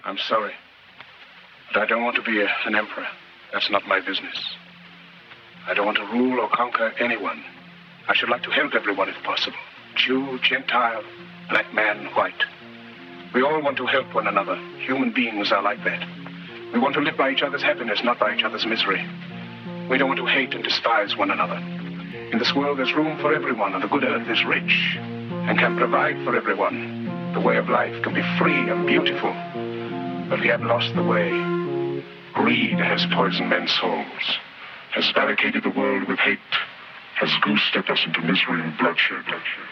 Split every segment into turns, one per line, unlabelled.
I'm sorry, but I don't want to be an emperor. That's not my business. I don't want to rule or conquer anyone. I should like to help everyone if possible. Jew, Gentile, black man, white. We all want to help one another. Human beings are like that. We want to live by each other's happiness, not by each other's misery. We don't want to hate and despise one another. In this world there's room for everyone, and the good earth is rich and can provide for everyone. The way of life can be free and beautiful, but we have lost the way. Greed has poisoned men's souls, has barricaded the world with hate, has goose-stepped us into misery and bloodshed.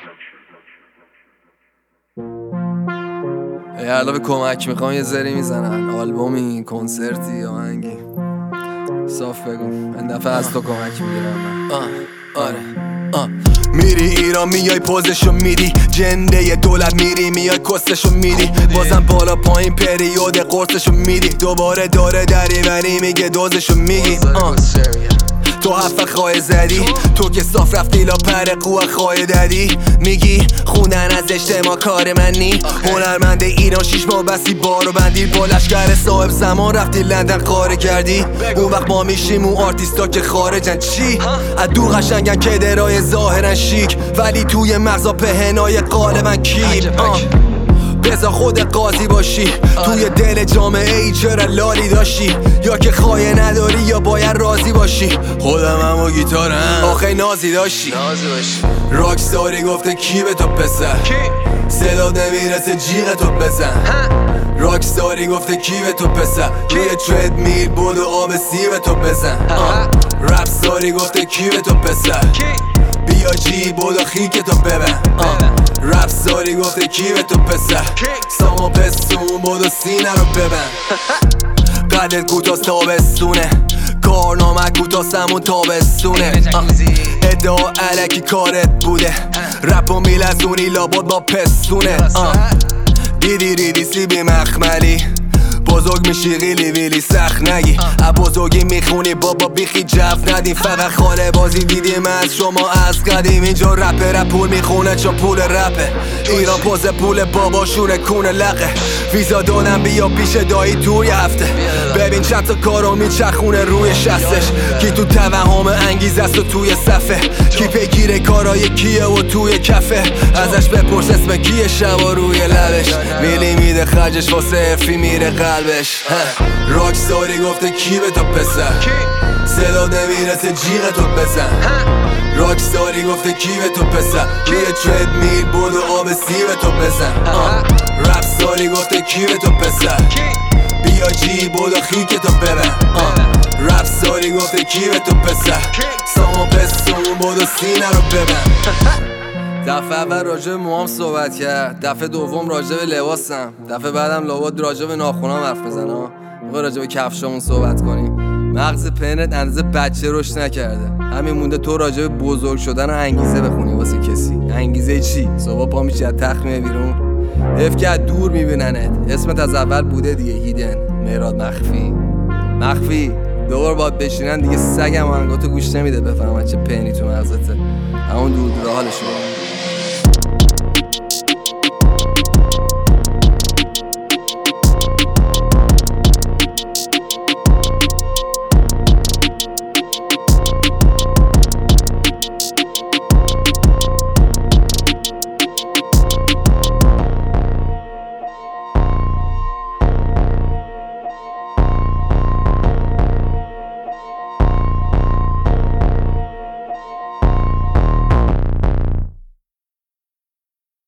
حالا به کمک میخوام یه ذری میزنن آلبومی، کنسرتی، آهنگی صاف بگو این دفعه از تو کمک میگیرم. آره میری ایران میای پوزشو میدی، جنده دولت میری میای کستشو میدی، بازم بالا پایین پریود قرصشو میدی، دوباره داره دریوری میگه دوزشو میگی. تو حرف خواهی زدی، تو که صاف رفتی لا پر قوه خواهی دادی، میگی خوندن از اجتماع کار منی، هنرمند ایران 6 ماه بسی بارو بندی، با لشکر صاحب زمان رفتی لندن قاره کردی، اون وقت ما میشیم اون آرتیستا که خارجن چی؟ ادو قشنگن که درای ظاهرن شیک، ولی توی مغزا پهنای قالبن کیپ. بذار خود قاضی باشی، توی دل جامعه ای چرا لالی داشتی، یا که خواهی نداری یا باید راضی باشی. خودم هم و گیتارم آخه نازی داشتی، راکستاری گفته کی به تو پسر، صدا نمیرسه جیغ تو بزن. راکستاری گفته کی به تو پسر، روی ترید میل بود و آب سیب تو بزن. رپستاری گفته کی به تو پسر، بیا جی بودا خیک تو ببن. رپستاری گفته کی به تو پسر، سامو پستون بودا سینه رو ببن. قدت کوتاست تابستونه، کارنامه کوتاست همون تابستونه. ادعا علکی کارت بوده، رپو میلزونی لابد با پستونه. دیدی ریدی سیبی مخملی، بزرگ میشی غیلی ویلی سخت نگی، بزرگی میخونی بابا بیخی جف ندی، فقط خاله بازی دیدیم از شما از قدیم. اینجا رپ پول میخونه چون پول رپه، ایران پوز پول باباشونه کونه لقه، ویزا دادم بیا پیش دایی توی هفته، ببین چند تا کارو میچخونه روی شستش، کی تو توهم انگیزه است و توی صفه، کی پیگیره کارای کیه و توی کفه، ازش بپرس اسم کیه شبا روی لبش، میلی میده خرجش واسه افی میره قلبش. راکستاری گفته کی به تو پسر، صدا نمیرسه جیغ تو بزن. راکستاری گفته کی به تو پسر، روی ترید میل بود و آب سیب تو بزن. رپستاری گفته کی به تو پسر، بیا جی بود و خیک تو ببن. رپستاری گفته کی به تو پسر، سامو پستون بود و سینه رو ببن. دفعه اول راجع به موام صحبت کرد، دفعه دوم راجع به لباسم، دفعه بعدم لابد راجع به ناخونام حرف بزنم. میخوای راجع به کفشامون صحبت کنیم. مغز پنت اندازه بچه رشد نکرده، همین مونده تو راجع به بزرگ شدن و انگیزه بخونی واسه کسی. انگیزه چی؟ صبح پا میشی از تخت میای بیرون، حیف که از دور میبیننت، اسمت از اول بوده دیگه، هیدن، مهراد مخفی دور باید بشینن دیگه، سگم آهنگاتو گوش نمیده بفهمن چه پنی تو مغزته، همون دور حالشو